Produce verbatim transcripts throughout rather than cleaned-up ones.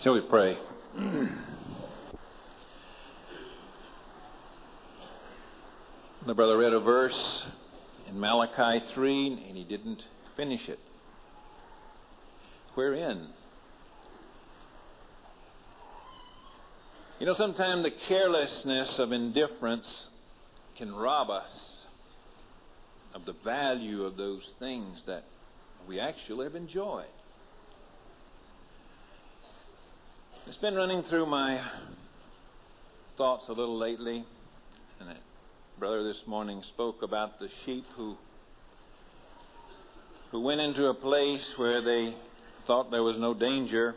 Shall we pray? The brother read a verse in Malachi three, and he didn't finish it. Wherein? You know, sometimes the carelessness of indifference can rob us of the value of those things that we actually have enjoyed. It's been running through my thoughts a little lately, and a brother this morning spoke about the sheep who who went into a place where they thought there was no danger,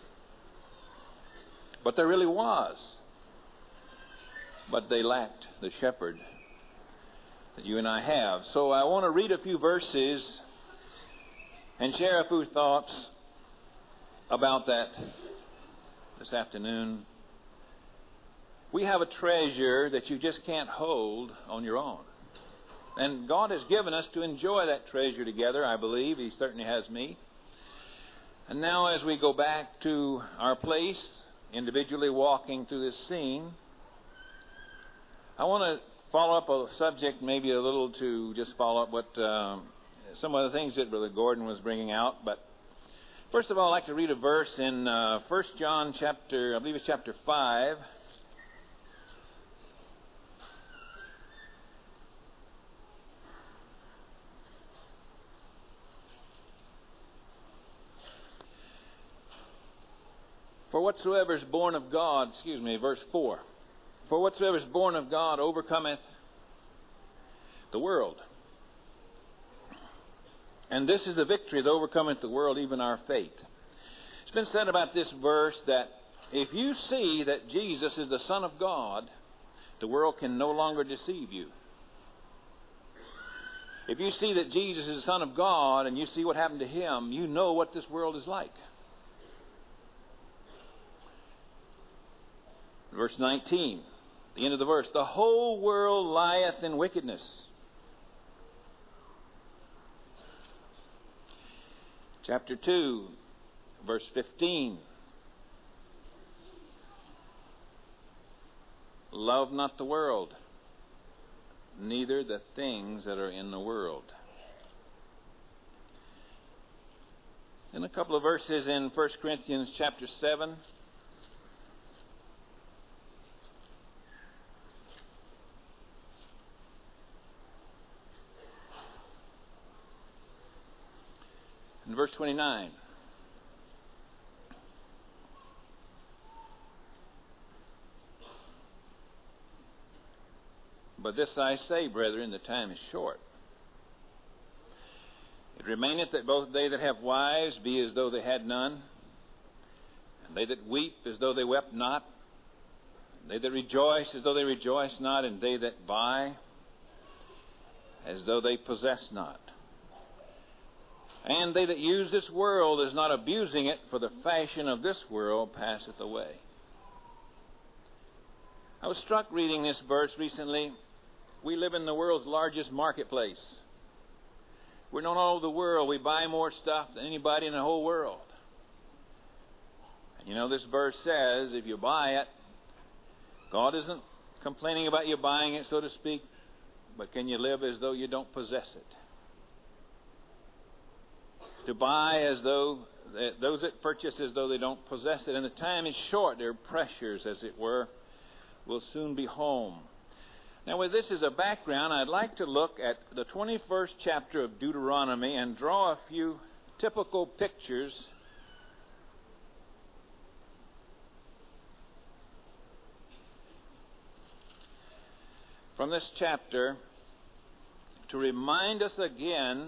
but there really was. But they lacked the shepherd that you and I have. So I want to read a few verses and share a few thoughts about that this afternoon. We have a treasure that you just can't hold on your own. And God has given us to enjoy that treasure together, I believe. He certainly has me. And now as we go back to our place, individually walking through this scene, I want to follow up a subject maybe a little to just follow up what um, some of the things that Brother Gordon was bringing out. But first of all, I'd like to read a verse in uh, First John chapter, I believe it's chapter five. For whatsoever is born of God, excuse me, verse four. For whatsoever is born of God overcometh the world. And this is the victory that overcometh the world, even our faith. It's been said about this verse that if you see that Jesus is the Son of God, the world can no longer deceive you. If you see that Jesus is the Son of God and you see what happened to Him, you know what this world is like. Verse nineteen, the end of the verse. The whole world lieth in wickedness. Chapter two, verse fifteen. Love not the world, neither the things that are in the world. And a couple of verses in First Corinthians chapter seven. In verse twenty-nine. But this I say, brethren, the time is short. It remaineth that both they that have wives be as though they had none, and they that weep as though they wept not, they that rejoice as though they rejoice not, and they that buy as though they possess not. And they that use this world is not abusing it, for the fashion of this world passeth away. I was struck reading this verse recently. We live in the world's largest marketplace. We're known all over the world. We buy more stuff than anybody in the whole world. And you know, this verse says, if you buy it, God isn't complaining about you buying it, so to speak, but can you live as though you don't possess it? To buy as though, those that purchase as though they don't possess it. And the time is short. Their pressures, as it were, will soon be home. Now, with this as a background, I'd like to look at the twenty-first chapter of Deuteronomy and draw a few typical pictures from this chapter to remind us again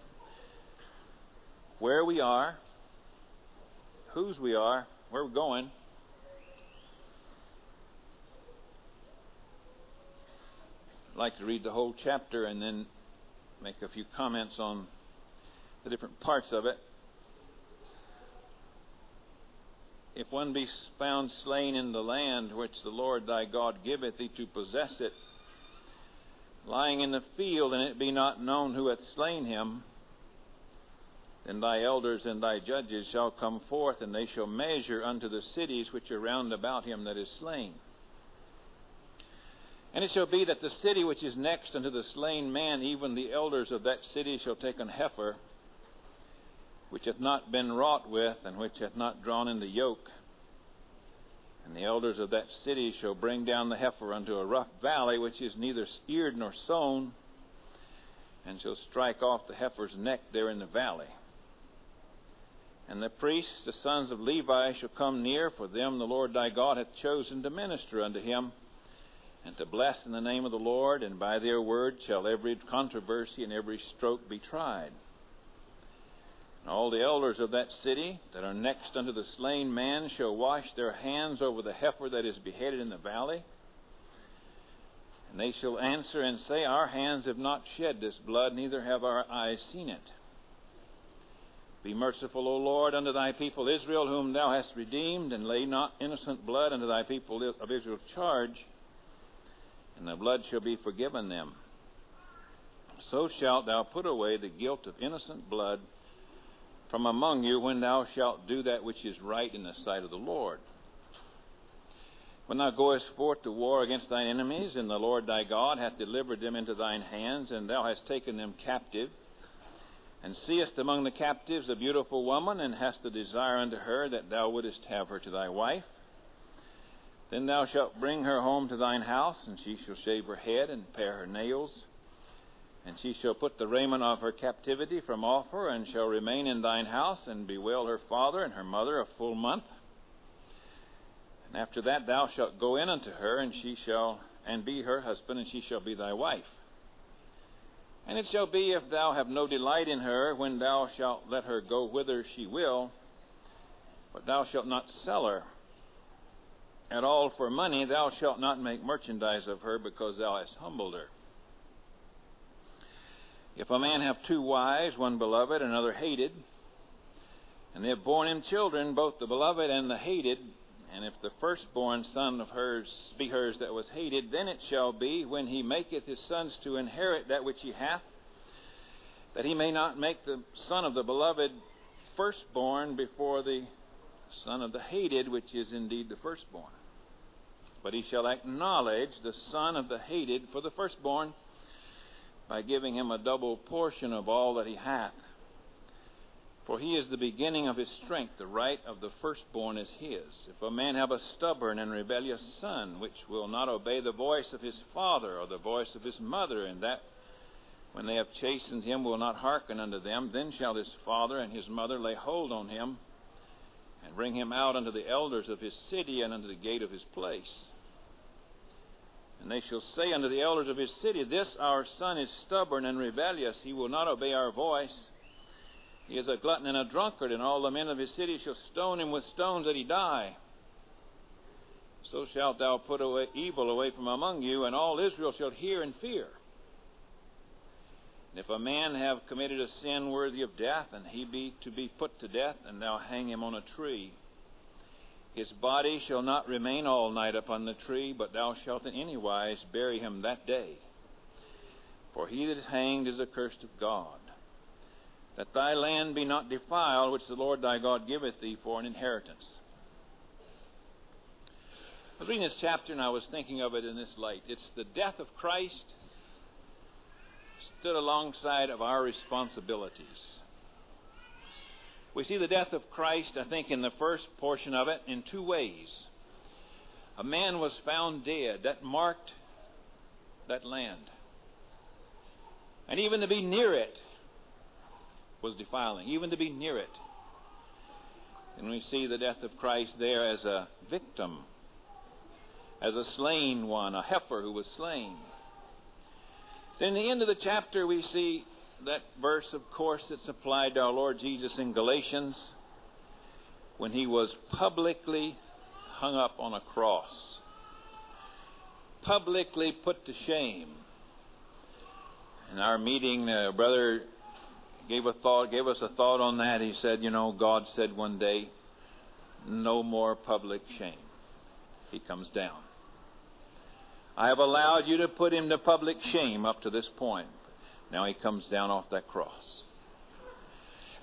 where we are, whose we are, where we're going. I'd like to read the whole chapter and then make a few comments on the different parts of it. If one be found slain in the land which the Lord thy God giveth thee to possess it, lying in the field, and it be not known who hath slain him, Then thy elders and thy judges shall come forth, and they shall measure unto the cities which are round about him that is slain. And it shall be that the city which is next unto the slain man, even the elders of that city shall take an heifer, which hath not been wrought with, and which hath not drawn in the yoke. And the elders of that city shall bring down the heifer unto a rough valley, which is neither eared nor sown, and shall strike off the heifer's neck there in the valley. And the priests, the sons of Levi, shall come near, for them the Lord thy God hath chosen to minister unto him, and to bless in the name of the Lord, and by their word shall every controversy and every stroke be tried. And all the elders of that city that are next unto the slain man shall wash their hands over the heifer that is beheaded in the valley. And they shall answer and say, Our hands have not shed this blood, neither have our eyes seen it. Be merciful, O Lord, unto thy people Israel, whom thou hast redeemed, and lay not innocent blood unto thy people of Israel's charge, and the blood shall be forgiven them. So shalt thou put away the guilt of innocent blood from among you, when thou shalt do that which is right in the sight of the Lord. When thou goest forth to war against thine enemies, and the Lord thy God hath delivered them into thine hands, and thou hast taken them captive, and seest among the captives a beautiful woman, and hast a desire unto her, that thou wouldest have her to thy wife, then thou shalt bring her home to thine house, and she shall shave her head, and pare her nails, and she shall put the raiment of her captivity from off her, and shall remain in thine house, and bewail her father and her mother a full month. And after that thou shalt go in unto her, and she shall and be her husband, and she shall be thy wife. And it shall be, if thou have no delight in her, when thou shalt let her go whither she will, but thou shalt not sell her at all for money, thou shalt not make merchandise of her, because thou hast humbled her. If a man have two wives, one beloved, another hated, and they have borne him children, both the beloved and the hated, and if the firstborn son of hers be hers that was hated, then it shall be, when he maketh his sons to inherit that which he hath, that he may not make the son of the beloved firstborn before the son of the hated, which is indeed the firstborn. But he shall acknowledge the son of the hated for the firstborn, by giving him a double portion of all that he hath. For he is the beginning of his strength, the right of the firstborn is his. If a man have a stubborn and rebellious son, which will not obey the voice of his father or the voice of his mother, and that when they have chastened him will not hearken unto them, then shall his father and his mother lay hold on him, and bring him out unto the elders of his city, and unto the gate of his place. And they shall say unto the elders of his city, This our son is stubborn and rebellious, he will not obey our voice. He is a glutton and a drunkard, and all the men of his city shall stone him with stones that he die. So shalt thou put away evil away from among you, and all Israel shall hear and fear. And if a man have committed a sin worthy of death, and he be to be put to death, and thou hang him on a tree, his body shall not remain all night upon the tree, but thou shalt in any wise bury him that day. For he that is hanged is accursed of God. That thy land be not defiled, which the Lord thy God giveth thee for an inheritance. I was reading this chapter and I was thinking of it in this light. It's the death of Christ stood alongside of our responsibilities. We see the death of Christ, I think, in the first portion of it in two ways. A man was found dead. That marked that land. And even to be near it was defiling, even to be near it. And we see the death of Christ there as a victim, as a slain one, a heifer who was slain. Then in the end of the chapter we see that verse, of course, that's applied to our Lord Jesus in Galatians, when he was publicly hung up on a cross, publicly put to shame. In our meeting, uh, brother gave a thought, gave us a thought on that. He said, you know, God said one day, no more public shame. He comes down. I have allowed you to put him to public shame up to this point. Now he comes down off that cross.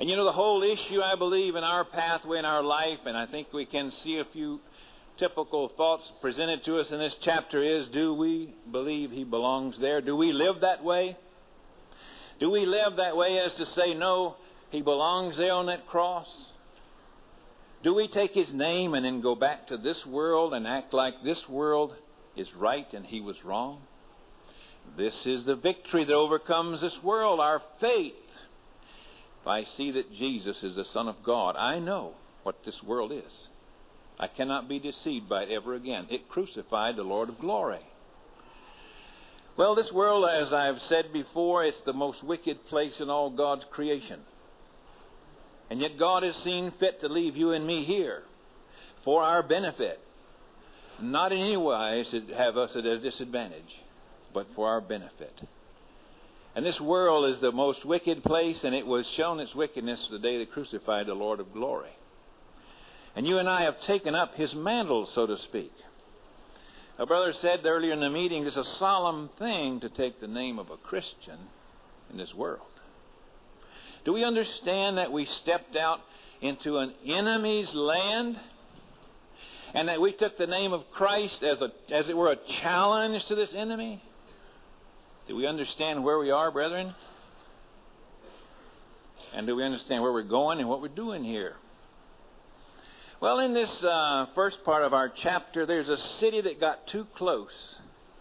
And you know, the whole issue, I believe, in our pathway in our life, and I think we can see a few typical thoughts presented to us in this chapter is, do we believe He belongs there? Do we live that way? Do we live that way as to say, no, He belongs there on that cross? Do we take His name and then go back to this world and act like this world is right and He was wrong? This is the victory that overcomes this world, our faith. If I see that Jesus is the Son of God, I know what this world is. I cannot be deceived by it ever again. It crucified the Lord of glory. Well, this world, as I've said before, it's the most wicked place in all God's creation. And yet God has seen fit to leave you and me here for our benefit. Not in any wise to have us at a disadvantage, but for our benefit. And this world is the most wicked place, and it was shown its wickedness the day they crucified the Lord of glory. And you and I have taken up His mantle, so to speak. A brother said earlier in the meeting, it's a solemn thing to take the name of a Christian in this world. Do we understand that we stepped out into an enemy's land, and that we took the name of Christ as a, as it were, a challenge to this enemy? Do we understand where we are, brethren? And do we understand where we're going and what we're doing here? Well, in this uh, first part of our chapter, there's a city that got too close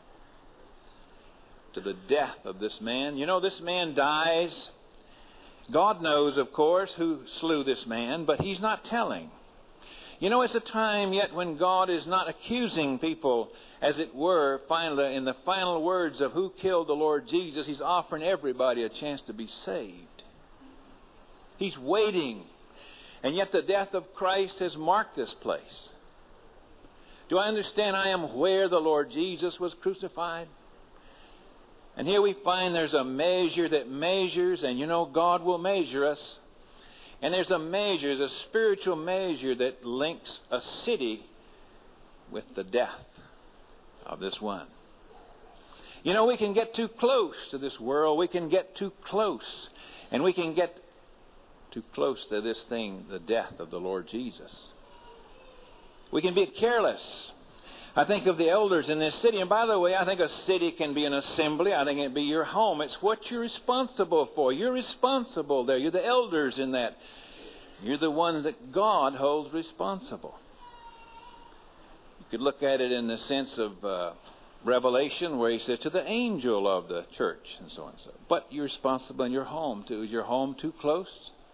to the death of this man. You know, this man dies. God knows, of course, who slew this man, but He's not telling. You know, it's a time yet when God is not accusing people, as it were, finally, in the final words of who killed the Lord Jesus. He's offering everybody a chance to be saved. He's waiting. And yet the death of Christ has marked this place. Do I understand I am where the Lord Jesus was crucified? And here we find there's a measure that measures, and you know God will measure us. And there's a measure, there's a spiritual measure that links a city with the death of this one. You know, we can get too close to this world. We can get too close. And we can get too close to this thing, the death of the Lord Jesus. We can be careless. I think of the elders in this city. And by the way, I think a city can be an assembly. I think it can be your home. It's what you're responsible for. You're responsible there. You're the elders in that. You're the ones that God holds responsible. You could look at it in the sense of uh, Revelation, where He says to the angel of the church and so on and so on. But you're responsible in your home too. Is your home too close?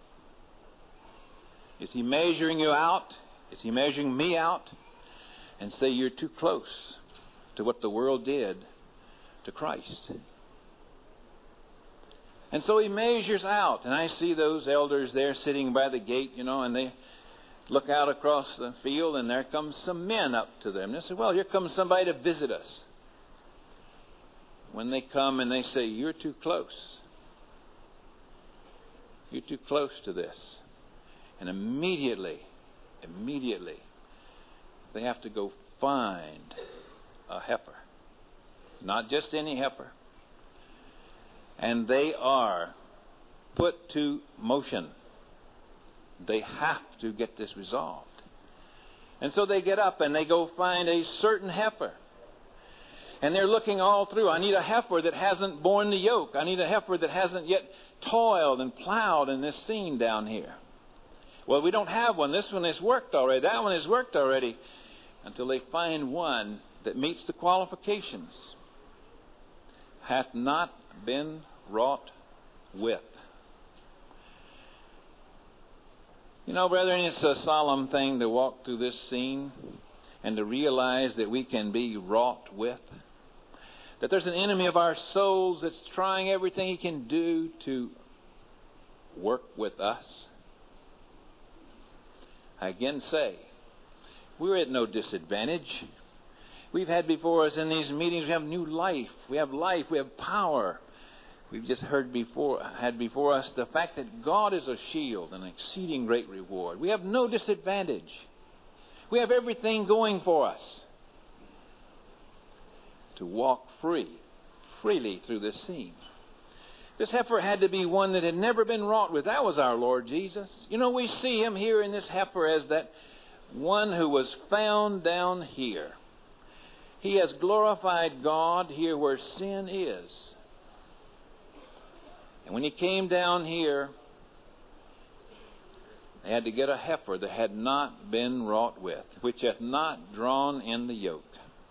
Is He measuring you out? Is He measuring me out? And say you're too close to what the world did to Christ. And so He measures out. And I see those elders there sitting by the gate, you know, and they look out across the field, and there comes some men up to them. They say, well, here comes somebody to visit us. When they come and they say, you're too close. You're too close to this. And immediately, immediately, they have to go find a heifer. Not just any heifer. And they are put to motion. They have to get this resolved. And so they get up and they go find a certain heifer. And they're looking all through. I need a heifer that hasn't borne the yoke. I need a heifer that hasn't yet toiled and plowed in this scene down here. Well, we don't have one. This one has worked already. That one has worked already. Until they find one that meets the qualifications. Hath not been wrought with. You know, brethren, it's a solemn thing to walk through this scene and to realize that we can be wrought with. That there's an enemy of our souls that's trying everything he can do to work with us. I again say, we're at no disadvantage. We've had before us in these meetings, we have new life. We have life. We have power. We've just heard before, had before us the fact that God is a shield and an exceeding great reward. We have no disadvantage. We have everything going for us to walk free, freely through this scene. This heifer had to be one that had never been wrought with. That was our Lord Jesus. You know, we see him here in this heifer as that one who was found down here. He has glorified God here where sin is. And when he came down here, they had to get a heifer that had not been wrought with, which hath not drawn in the yoke.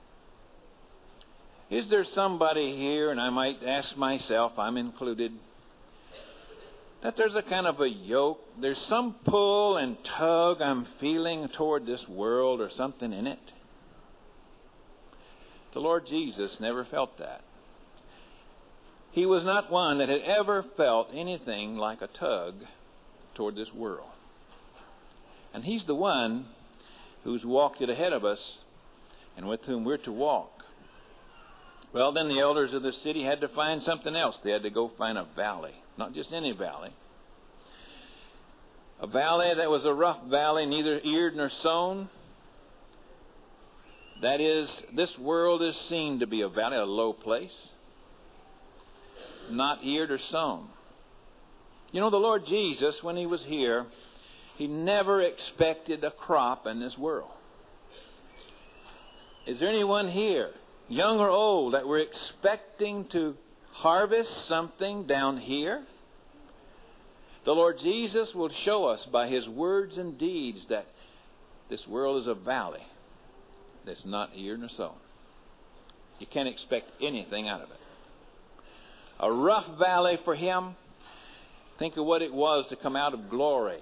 Is there somebody here, and I might ask myself, I'm included, that there's a kind of a yoke, there's some pull and tug I'm feeling toward this world or something in it? The Lord Jesus never felt that. He was not one that had ever felt anything like a tug toward this world. And he's the one who's walked it ahead of us and with whom we're to walk. Well, then the elders of the city had to find something else. They had to go find a valley. Not just any valley. A valley that was a rough valley, neither eared nor sown. That is, this world is seen to be a valley, a low place. Not eared or sown. You know, the Lord Jesus, when he was here, he never expected a crop in this world. Is there anyone here, young or old, that we're expecting to harvest something down here? The Lord Jesus will show us by his words and deeds that this world is a valley that's not eared nor sown. You can't expect anything out of it. A rough valley for him. Think of what it was to come out of glory.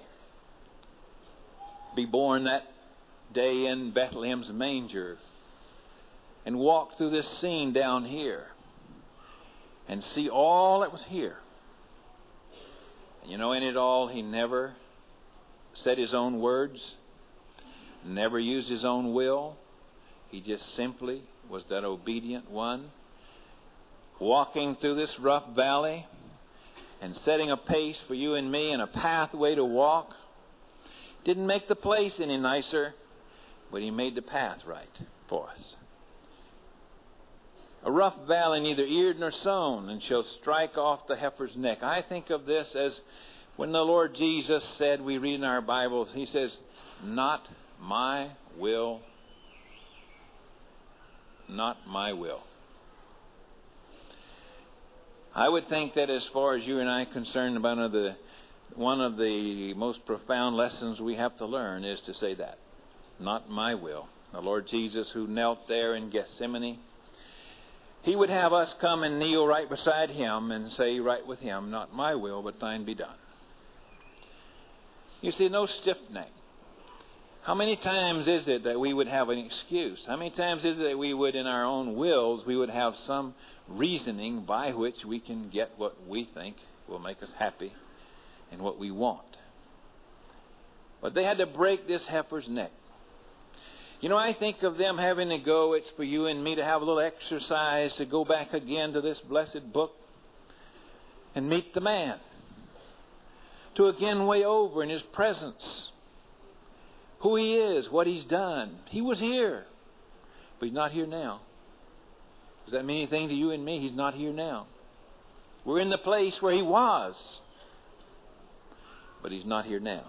Be born that day in Bethlehem's manger. And walk through this scene down here. And see all that was here. And you know, in it all, he never said his own words. Never used his own will. He just simply was that obedient one. Walking through this rough valley. And setting a pace for you and me and a pathway to walk. Didn't make the place any nicer. But he made the path right for us. A rough valley, neither eared nor sown, and shall strike off the heifer's neck. I think of this as when the Lord Jesus said, we read in our Bibles, he says, not my will, not my will. I would think that as far as you and I are concerned, one of the, one of the most profound lessons we have to learn is to say that. Not my will. The Lord Jesus, who knelt there in Gethsemane, he would have us come and kneel right beside him and say right with him, not my will, but thine be done. You see, no stiff neck. How many times is it that we would have an excuse? How many times is it that we would, in our own wills, we would have some reasoning by which we can get what we think will make us happy and what we want? But they had to break this heifer's neck. You know, I think of them having to go, it's for you and me to have a little exercise, to go back again to this blessed book and meet the man. To again weigh over in his presence who he is, what he's done. He was here, but he's not here now. Does that mean anything to you and me? He's not here now. We're in the place where he was, but he's not here now.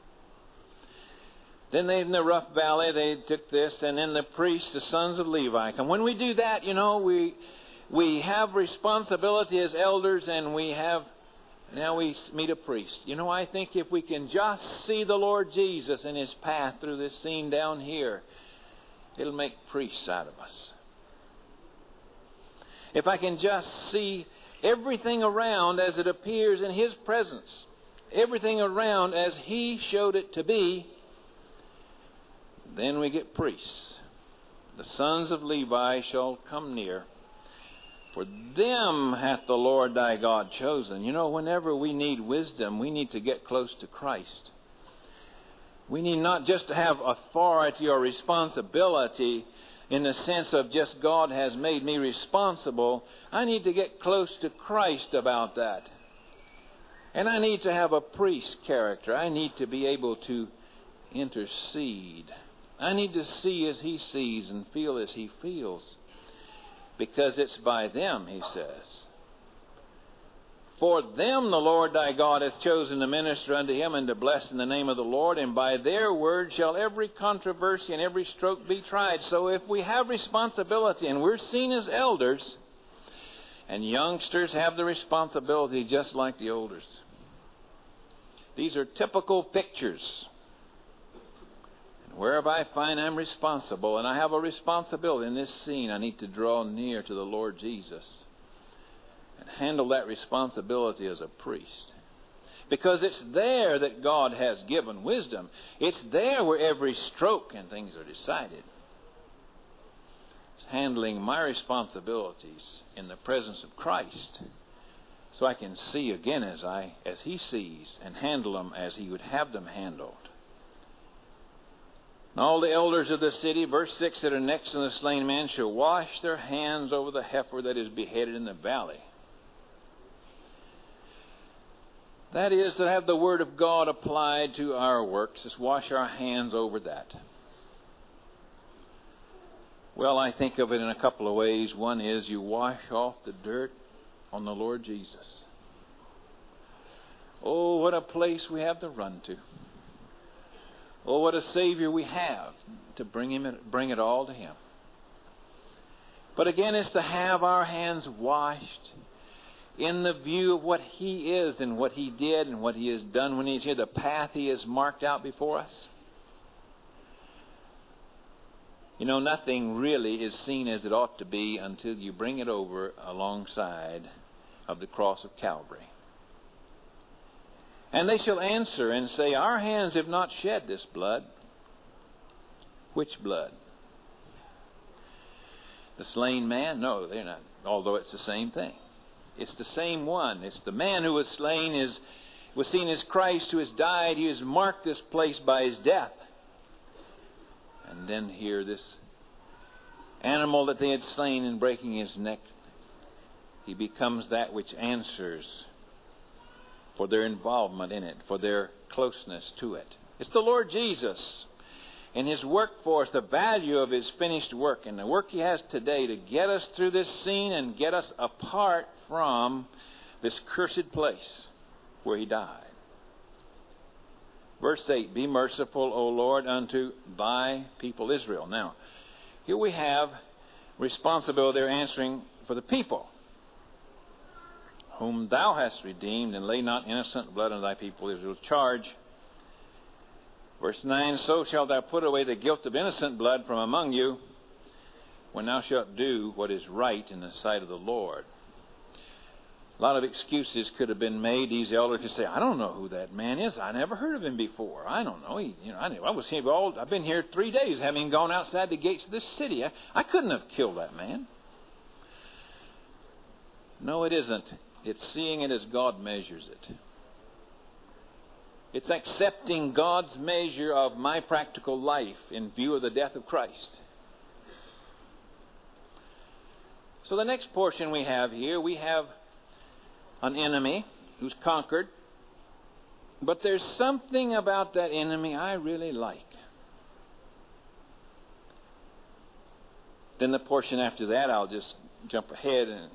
Then they, in the rough valley, they took this, and then the priests, the sons of Levi, come. When we do that, you know, we we have responsibility as elders, and we have, now we meet a priest. You know, I think if we can just see the Lord Jesus in his path through this scene down here, it'll make priests out of us. If I can just see everything around as it appears in his presence, everything around as he showed it to be, then we get priests. The sons of Levi shall come near. For them hath the Lord thy God chosen. You know, whenever we need wisdom, we need to get close to Christ. We need not just to have authority or responsibility in the sense of just God has made me responsible. I need to get close to Christ about that. And I need to have a priest character. I need to be able to intercede. I need to see as he sees and feel as he feels. Because it's by them, he says. For them the Lord thy God hath chosen to minister unto him and to bless in the name of the Lord, and by their word shall every controversy and every stroke be tried. So if we have responsibility and we're seen as elders, and youngsters have the responsibility just like the elders. These are typical pictures. And wherever I find I'm responsible, and I have a responsibility in this scene, I need to draw near to the Lord Jesus and handle that responsibility as a priest. Because it's there that God has given wisdom. It's there where every stroke and things are decided. It's handling my responsibilities in the presence of Christ, so I can see again as I as He sees, and handle them as He would have them handled. And all the elders of the city, verse six, that are next to the slain man shall wash their hands over the heifer that is beheaded in the valley. That is, to have the Word of God applied to our works, is wash our hands over that. Well, I think of it in a couple of ways. One is you wash off the dirt on the Lord Jesus. Oh, what a place we have to run to. Oh, what a Savior we have to bring him, bring it all to Him. But again, it's to have our hands washed in the view of what He is and what He did and what He has done when He's here, the path He has marked out before us. You know, nothing really is seen as it ought to be until you bring it over alongside of the cross of Calvary. And they shall answer and say, our hands have not shed this blood. Which blood? The slain man? No, they're not. Although it's the same thing. It's the same one. It's the man who was slain, is was seen as Christ who has died. He has marked this place by His death. And then here, this animal that they had slain in breaking his neck, he becomes that which answers for their involvement in it, for their closeness to it. It's the Lord Jesus and His work for us, the value of His finished work, and the work He has today to get us through this scene and get us apart from this cursed place where He died. Verse eight, be merciful, O Lord, unto thy people Israel. Now, here we have responsibility. They're answering for the people whom thou hast redeemed, and lay not innocent blood on thy people Israel. Charge. Verse nine, so shalt thou put away the guilt of innocent blood from among you, when thou shalt do what is right in the sight of the Lord. A lot of excuses could have been made. These elders could say, I don't know who that man is. I never heard of him before. I don't know. He, you know, I, I was here all, I've been here three days, having gone outside the gates of this city. I, I couldn't have killed that man. No, it isn't. It's seeing it as God measures it. It's accepting God's measure of my practical life in view of the death of Christ. So the next portion we have here, we have an enemy who's conquered. But there's something about that enemy I really like. Then the portion after that, I'll just jump ahead. And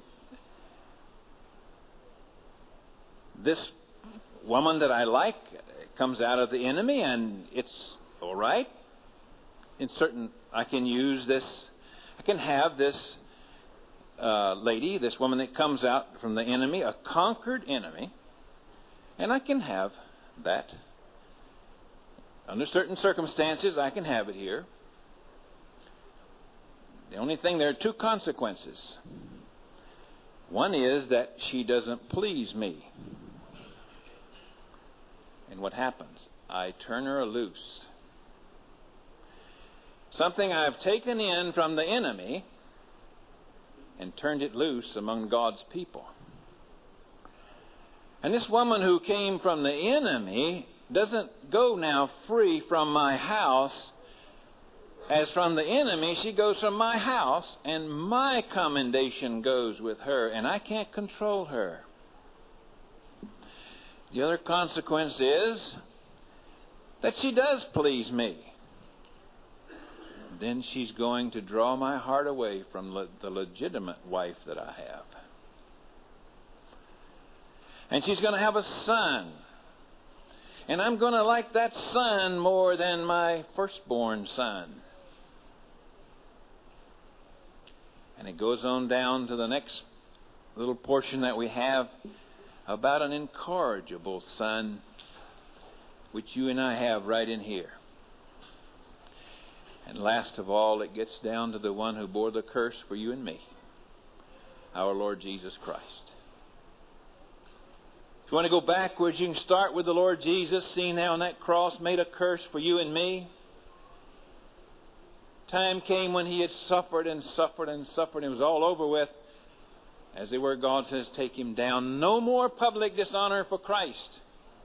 this woman that I like comes out of the enemy, and it's all right. In certain, I can use this, I can have this Uh, lady, this woman that comes out from the enemy, a conquered enemy, and I can have that. Under certain circumstances, I can have it here. The only thing, there are two consequences. One is that she doesn't please me. And what happens? I turn her loose. Something I've taken in from the enemy and turned it loose among God's people. And this woman who came from the enemy doesn't go now free from my house as from the enemy. She goes from my house, and my commendation goes with her, and I can't control her. The other consequence is that she does please me. Then she's going to draw my heart away from le- the legitimate wife that I have. And she's going to have a son. And I'm going to like that son more than my firstborn son. And it goes on down to the next little portion that we have about an incorrigible son, which you and I have right in here. And last of all, it gets down to the one who bore the curse for you and me, our Lord Jesus Christ. If you want to go backwards, you can start with the Lord Jesus, seeing how on that cross made a curse for you and me. Time came when he had suffered and suffered and suffered, and it was all over with. As the Word of God says, take him down. No more public dishonor for Christ.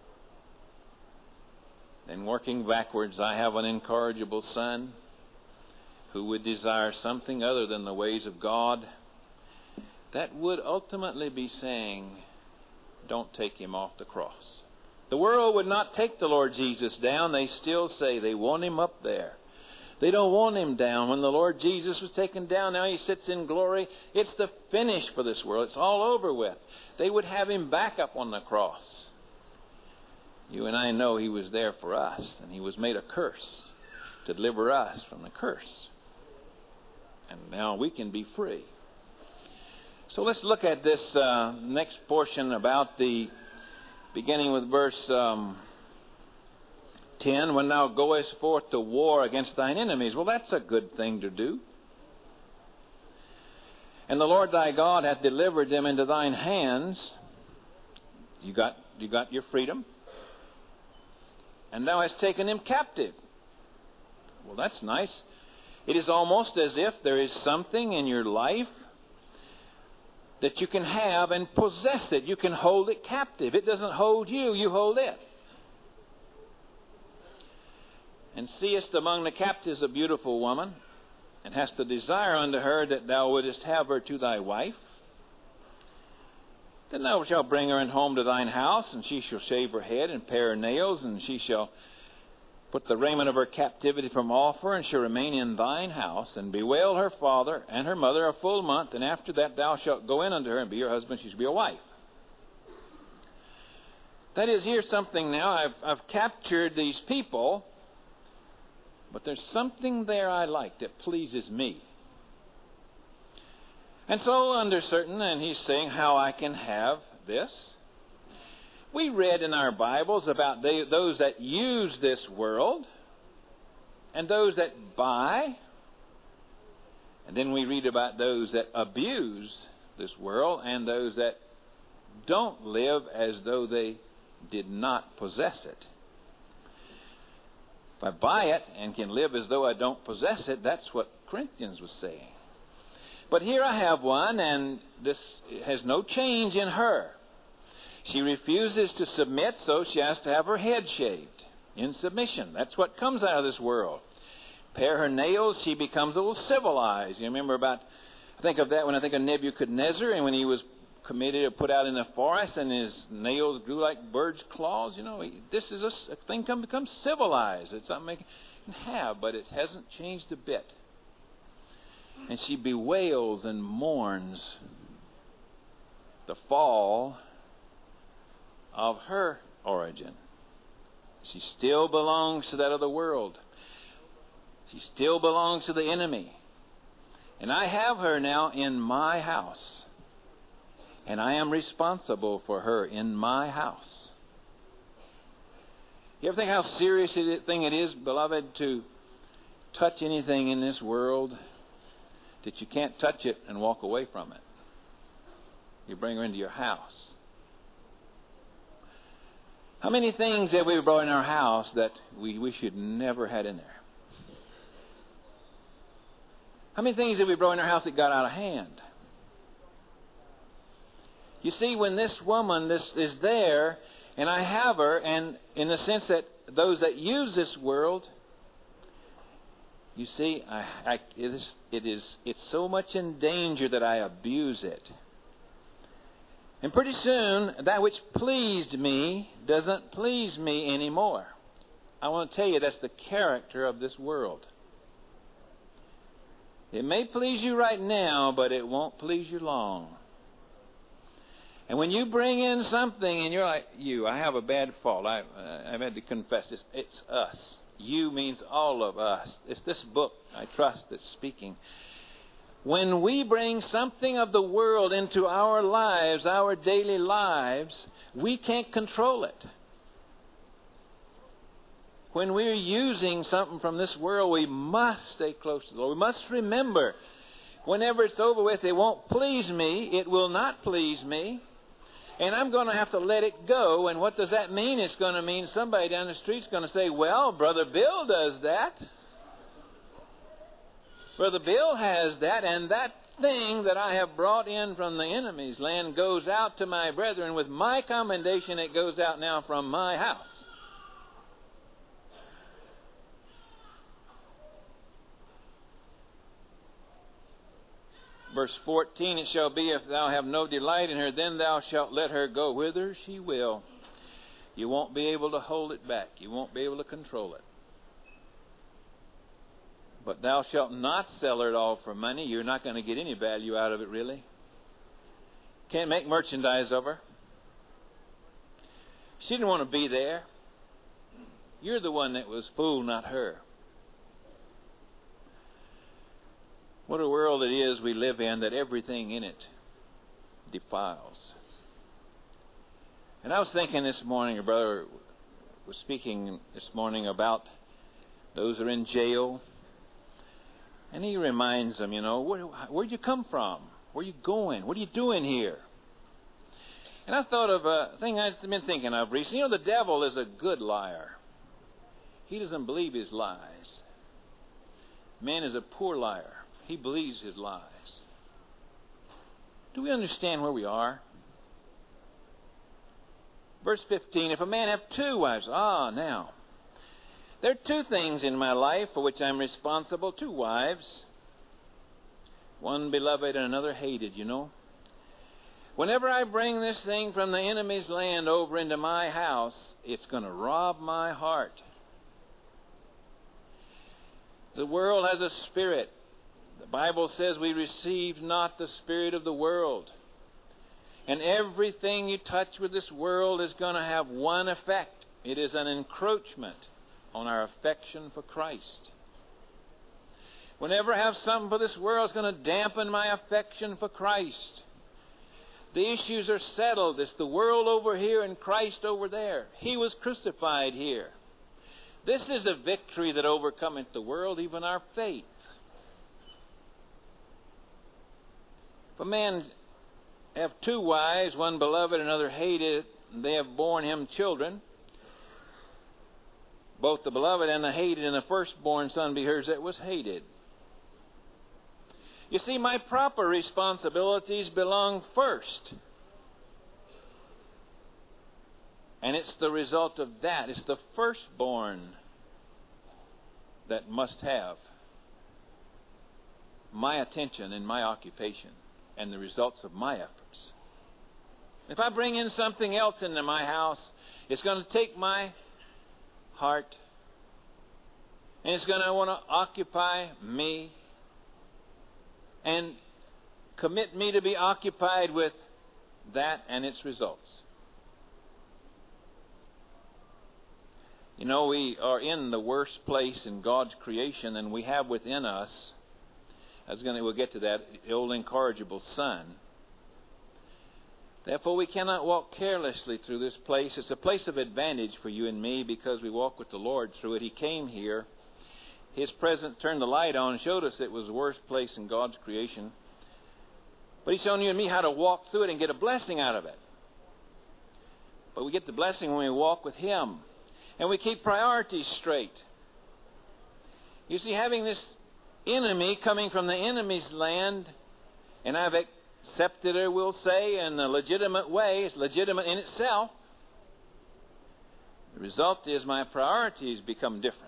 Then working backwards, I have an incorrigible son who would desire something other than the ways of God. That would ultimately be saying, don't take him off the cross. The world would not take the Lord Jesus down. They still say they want him up there. They don't want him down. When the Lord Jesus was taken down, now he sits in glory. It's the finish for this world. It's all over with. They would have him back up on the cross. You and I know he was there for us, and he was made a curse to deliver us from the curse. And now we can be free. So let's look at this uh, next portion about the, beginning with verse um, ten, when thou goest forth to war against thine enemies. Well, that's a good thing to do. And the Lord thy God hath delivered them into thine hands. You got, you got your freedom. And thou hast taken them captive. Well, that's nice. It is almost as if there is something in your life that you can have and possess it. You can hold it captive. It doesn't hold you, you hold it. And seest among the captives a beautiful woman, and hast a desire unto her that thou wouldest have her to thy wife. Then thou shalt bring her in home to thine house, and she shall shave her head and pare her nails, and she shall put the raiment of her captivity from off her, and shall remain in thine house, and bewail her father and her mother a full month, and after that thou shalt go in unto her and be your husband, she shall be your wife. That is, here's something now. I've, I've captured these people, but there's something there I like that pleases me. And so under certain, and he's saying how I can have this. We read in our Bibles about they, those that use this world and those that buy. And then we read about those that abuse this world and those that don't live as though they did not possess it. If I buy it and can live as though I don't possess it, that's what Corinthians was saying. But here I have one, and this has no change in her. She refuses to submit, so she has to have her head shaved in submission. That's what comes out of this world. Pare her nails, she becomes a little civilized. You remember about, I think of that when I think of Nebuchadnezzar, and when he was committed or put out in the forest and his nails grew like birds' claws. You know, he, this is a, a thing come becomes civilized. It's something you can have, but it hasn't changed a bit. And she bewails and mourns the fall of her origin. She still belongs to that other world. She still belongs to the enemy. And I have her now in my house. And I am responsible for her in my house. You ever think how serious a thing it is, beloved, to touch anything in this world that you can't touch it and walk away from it? You bring her into your house. How many things have we brought in our house that we wish you'd never had in there? How many things have we brought in our house that got out of hand? You see, when this woman this is there, and I have her, and in the sense that those that use this world, you see, I, I, it is, it is, it's so much in danger that I abuse it. And pretty soon, that which pleased me doesn't please me anymore. I want to tell you that's the character of this world. It may please you right now, but it won't please you long. And when you bring in something and you're like, you, I have a bad fault. I, uh, I've had to confess this. It's us. You means all of us. It's this book, I trust, that's speaking. When we bring something of the world into our lives, our daily lives, we can't control it. When we're using something from this world, we must stay close to the Lord. We must remember, whenever it's over with, it won't please me. It will not please me. And I'm going to have to let it go. And what does that mean? It's going to mean somebody down the street's going to say, well, Brother Bill does that. Brother Bill has that. And that thing that I have brought in from the enemy's land goes out to my brethren. With my commendation, it goes out now from my house. Verse fourteen, it shall be, if thou have no delight in her, then thou shalt let her go whither she will. You won't be able to hold it back. You won't be able to control it. But thou shalt not sell her at all for money. You're not going to get any value out of it, really. Can't make merchandise of her. She didn't want to be there. You're the one that was fooled, not her. What a world it is we live in, that everything in it defiles. And I was thinking this morning, a brother was speaking this morning about those who are in jail. And he reminds them, you know, where, where'd you come from? Where are you going? What are you doing here? And I thought of a thing I've been thinking of recently. You know, the devil is a good liar. He doesn't believe his lies. Man is a poor liar. He believes his lies. Do we understand where we are? Verse fifteen, if a man have two wives, ah, now, there are two things in my life for which I'm responsible, two wives. One beloved and another hated, you know. Whenever I bring this thing from the enemy's land over into my house, it's going to rob my heart. The world has a spirit. The Bible says we receive not the spirit of the world. And everything you touch with this world is going to have one effect. It is an encroachment on our affection for Christ. Whenever I have something for this world, it's going to dampen my affection for Christ. The issues are settled. It's the world over here and Christ over there. He was crucified here. This is a victory that overcometh the world, even our faith. If a man have two wives, one beloved, another hated, and they have borne him children, both the beloved and the hated, and the firstborn son be hers that was hated. You see, my proper responsibilities belong first. And it's the result of that. It's the firstborn that must have my attention and my occupation and the results of my efforts. If I bring in something else into my house, it's going to take my heart and it's going to want to occupy me and commit me to be occupied with that and its results. You know, we are in the worst place in God's creation, and we have within us, I was going to, we'll get to that, the old incorrigible son. Therefore, we cannot walk carelessly through this place. It's a place of advantage for you and me because we walk with the Lord through it. He came here. His presence turned the light on and showed us it was the worst place in God's creation. But He's shown you and me how to walk through it and get a blessing out of it. But we get the blessing when we walk with Him. And we keep priorities straight. You see, having this enemy coming from the enemy's land, and I've accepted her, we'll say, in a legitimate way. It's legitimate in itself. The result is my priorities become different.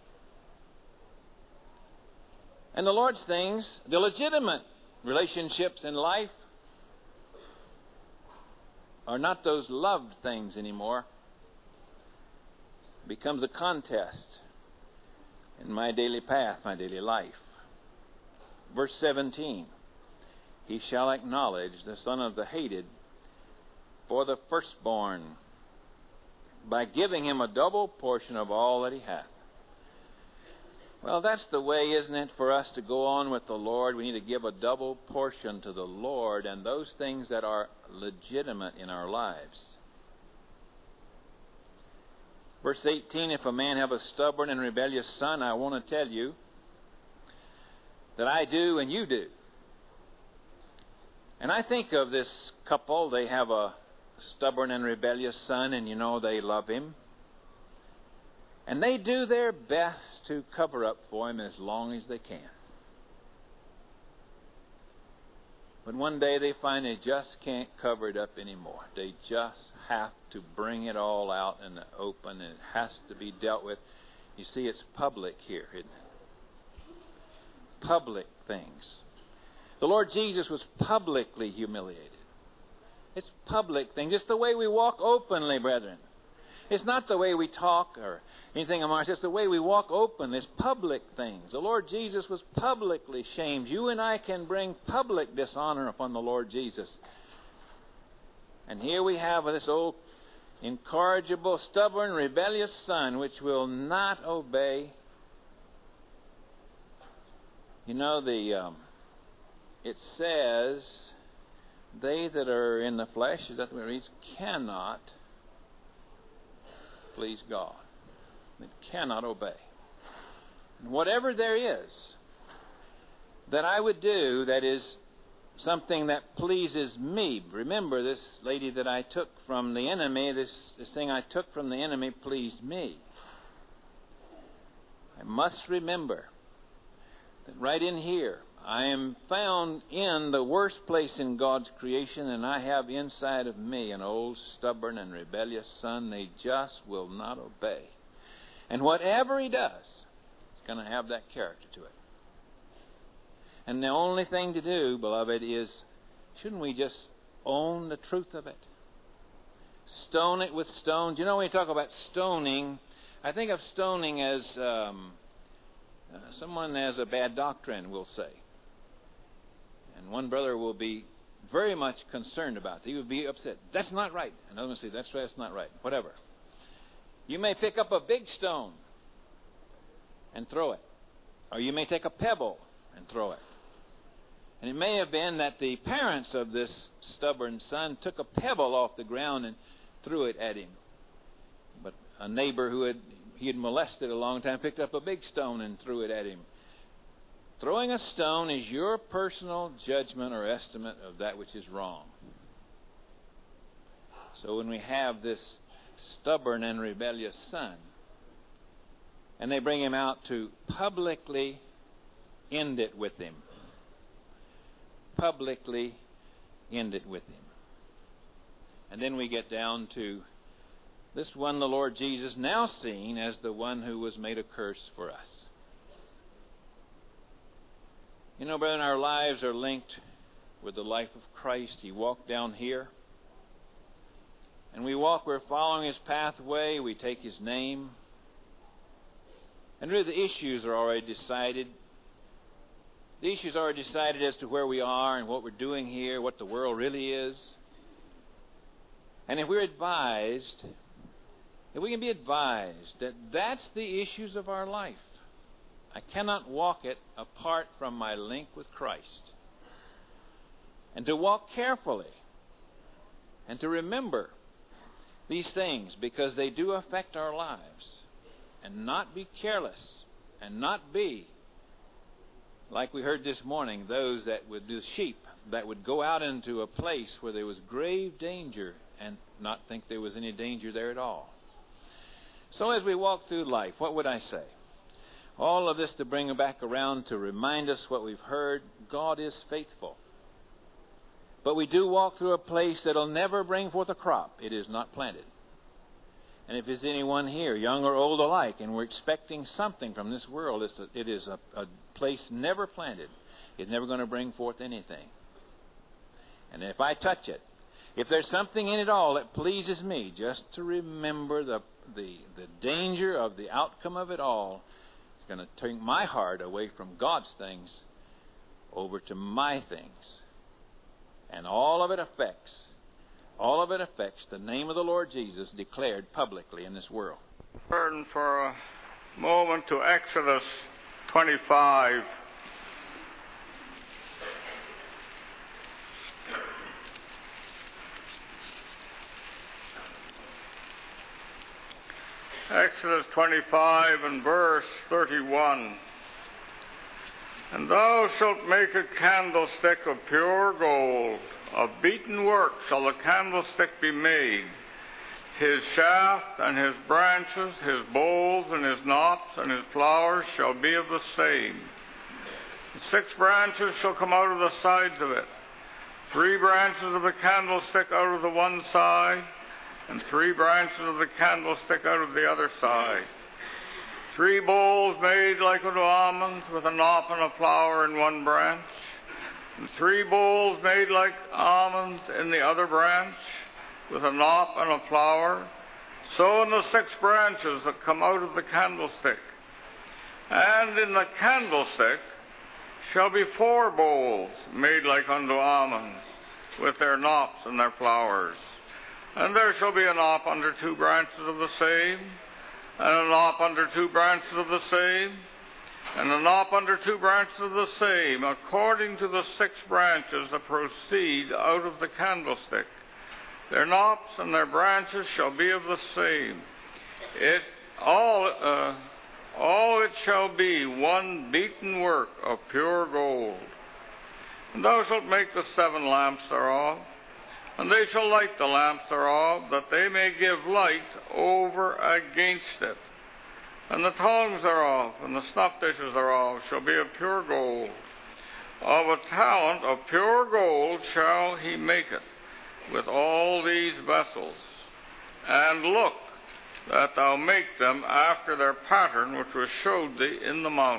And the Lord's things, the legitimate relationships in life, are not those loved things anymore. It becomes a contest in my daily path, my daily life. Verse seventeen, he shall acknowledge the son of the hated for the firstborn, by giving him a double portion of all that he hath. Well, that's the way, isn't it, for us to go on with the Lord? We need to give a double portion to the Lord and those things that are legitimate in our lives. Verse eighteen, if a man have a stubborn and rebellious son, I want to tell you that I do and you do. And I think of this couple. They have a stubborn and rebellious son, and you know they love him. And they do their best to cover up for him as long as they can. But one day they find they just can't cover it up anymore. They just have to bring it all out in the open, and it has to be dealt with. You see, it's public here, isn't it? Public things. The Lord Jesus was publicly humiliated. It's public things. It's the way we walk openly, brethren. It's not the way we talk or anything of ours. It's the way we walk open. It's public things. The Lord Jesus was publicly shamed. You and I can bring public dishonor upon the Lord Jesus. And here we have this old, incorrigible, stubborn, rebellious son which will not obey. You know, the um, it says, they that are in the flesh, is that the way it reads, cannot please God. They cannot obey. And whatever there is that I would do that is something that pleases me. Remember, this lady that I took from the enemy, this, this thing I took from the enemy pleased me. I must remember that right in here, I am found in the worst place in God's creation, and I have inside of me an old, stubborn, and rebellious son. They just will not obey. And whatever he does, it's going to have that character to it. And the only thing to do, beloved, is, shouldn't we just own the truth of it? Stone it with stones. You know, when you talk about stoning, I think of stoning as um, uh, someone has a bad doctrine, we'll say. And one brother will be very much concerned about it. He would be upset. That's not right. Another one will say, that's right, that's not right. Whatever. You may pick up a big stone and throw it. Or you may take a pebble and throw it. And it may have been that the parents of this stubborn son took a pebble off the ground and threw it at him. But a neighbor who had he had molested a long time picked up a big stone and threw it at him. Throwing a stone is your personal judgment or estimate of that which is wrong. So when we have this stubborn and rebellious son, and they bring him out to publicly end it with him. Publicly end it with him. And then we get down to this one, the Lord Jesus, now seen as the one who was made a curse for us. You know, brethren, our lives are linked with the life of Christ. He walked down here. And we walk, we're following his pathway. We take his name. And really the issues are already decided. The issues are already decided as to where we are and what we're doing here, what the world really is. And if we're advised, if we can be advised that that's the issues of our life, I cannot walk it apart from my link with Christ. And to walk carefully and to remember these things because they do affect our lives. And not be careless and not be, like we heard this morning, those that would do sheep that would go out into a place where there was grave danger and not think there was any danger there at all. So as we walk through life, what would I say? All of this to bring it back around to remind us what we've heard. God is faithful. But we do walk through a place that will never bring forth a crop. It is not planted. And if there's anyone here, young or old alike, and we're expecting something from this world, it's a, it is a, a place never planted. It's never going to bring forth anything. And if I touch it, if there's something in it all that pleases me, just to remember the the, the danger of the outcome of it all, it's going to turn my heart away from God's things over to my things. And all of it affects All of it affects the name of the Lord Jesus declared publicly in this world. Turn for a moment to Exodus twenty-five. Exodus twenty-five and verse thirty-one. And thou shalt make a candlestick of pure gold. Of beaten work shall the candlestick be made. His shaft and his branches, his bowls and his knops and his flowers shall be of the same. And six branches shall come out of the sides of it. Three branches of the candlestick out of the one side, and three branches of the candlestick out of the other side. Three bowls made like unto almonds, with a knop and a flower in one branch, and three bowls made like almonds in the other branch, with a knop and a flower. So in the six branches that come out of the candlestick. And in the candlestick shall be four bowls made like unto almonds, with their knops and their flowers. And there shall be a knop under two branches of the same, and a knop under two branches of the same, and a knop under two branches of the same, according to the six branches that proceed out of the candlestick. Their knops and their branches shall be of the same. It all, uh, all it shall be one beaten work of pure gold. And thou shalt make the seven lamps thereof, and they shall light the lamps thereof, that they may give light over against it. And the tongues thereof, and the snuff dishes thereof, shall be of pure gold. Of a talent of pure gold shall he make it, with all these vessels. And look, that thou make them after their pattern which was showed thee in the mount.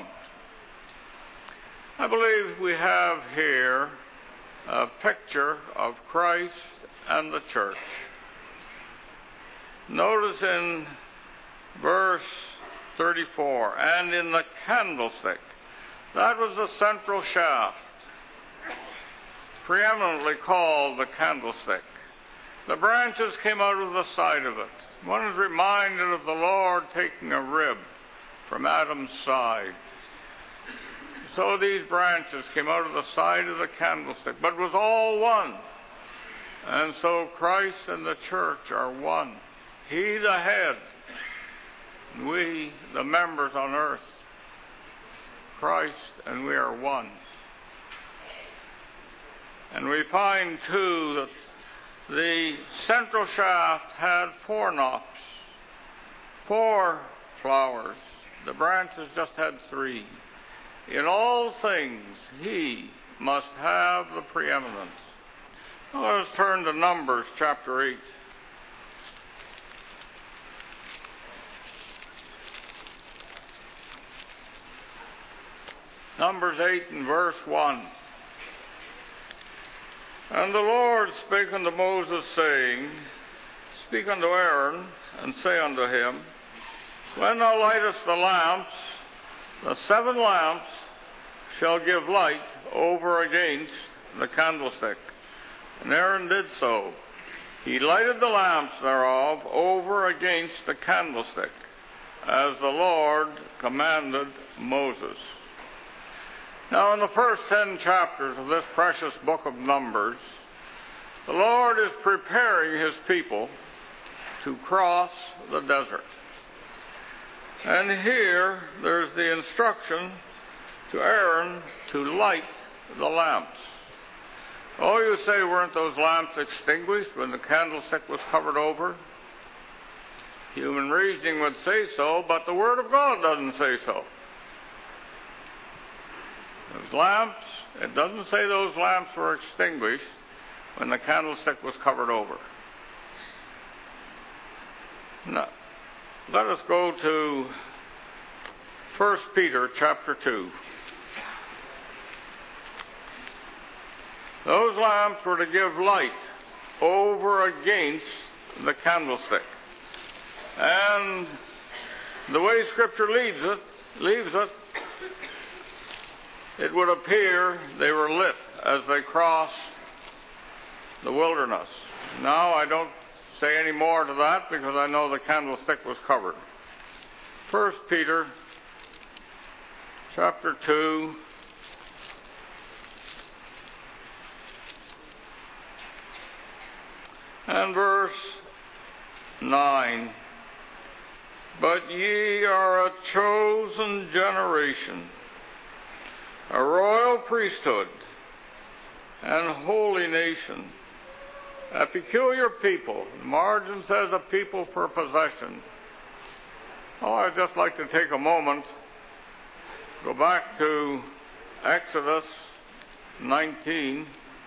I believe we have here a picture of Christ and the church. Notice in verse thirty-four, and in the candlestick, that was the central shaft, preeminently called the candlestick. The branches came out of the side of it. One is reminded of the Lord taking a rib from Adam's side. So these branches came out of the side of the candlestick, but was all one. And so Christ and the church are one. He the head, and we the members on earth. Christ and we are one. And we find too that the central shaft had four knops, four flowers. The branches just had three. In all things, he must have the preeminence. Now let us turn to Numbers chapter eight. Numbers eight and verse one. And the Lord spake unto Moses, saying, Speak unto Aaron, and say unto him, When thou lightest the lamps, the seven lamps shall give light over against the candlestick. And Aaron did so. He lighted the lamps thereof over against the candlestick, as the Lord commanded Moses. Now, in the first ten chapters of this precious book of Numbers, the Lord is preparing his people to cross the desert. And here there's the instruction to Aaron to light the lamps. Oh, you say, weren't those lamps extinguished when the candlestick was covered over? Human reasoning would say so, but the Word of God doesn't say so. Those lamps, it doesn't say those lamps were extinguished when the candlestick was covered over. Now, let us go to First Peter chapter two. Those lamps were to give light over against the candlestick. And the way Scripture leads it, leaves it, it would appear they were lit as they crossed the wilderness. Now I don't say any more to that because I know the candlestick was covered. First Peter chapter two. And verse nine. But ye are a chosen generation, a royal priesthood, and holy nation, a peculiar people. The margin says a people for possession. Oh, I'd just like to take a moment, go back to Exodus nineteen.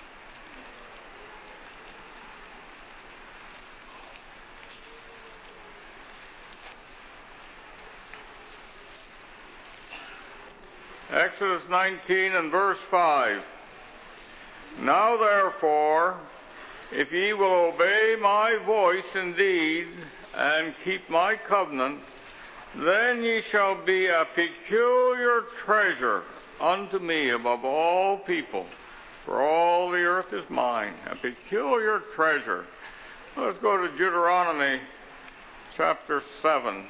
Exodus nineteen and verse five. Now therefore, if ye will obey my voice indeed, and keep my covenant, then ye shall be a peculiar treasure unto me above all people, for all the earth is mine. A peculiar treasure. Let's go to Deuteronomy chapter seven.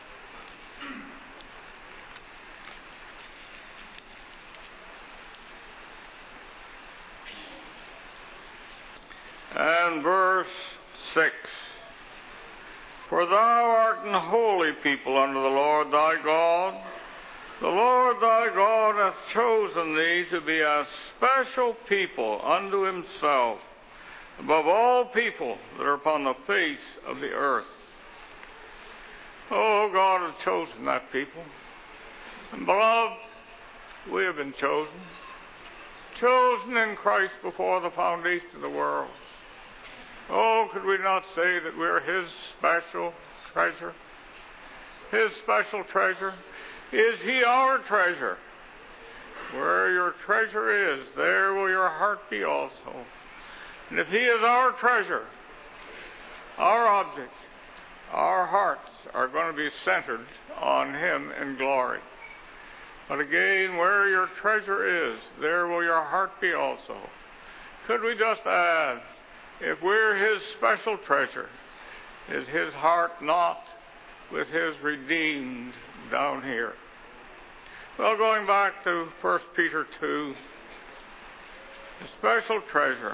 And verse six. For thou art an holy people unto the Lord thy God. The Lord thy God hath chosen thee to be a special people unto himself, above all people that are upon the face of the earth. Oh, God hath chosen that people. And beloved, we have been chosen. Chosen in Christ before the foundation of the world. Oh, could we not say that we're his special treasure? His special treasure. Is he our treasure? Where your treasure is, there will your heart be also. And if he is our treasure, our object, our hearts are going to be centered on him in glory. But again, where your treasure is, there will your heart be also. Could we just add, if we're his special treasure, is his heart not with his redeemed down here? Well, going back to First Peter two, a special treasure.